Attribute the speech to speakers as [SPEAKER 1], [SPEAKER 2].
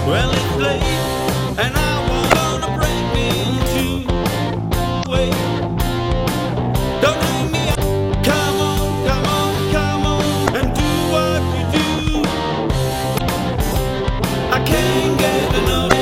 [SPEAKER 1] Well, it's late, and I wanna break into wait. Don't hang me up. Come on, come on, come on, and do what you do. I can't get enough.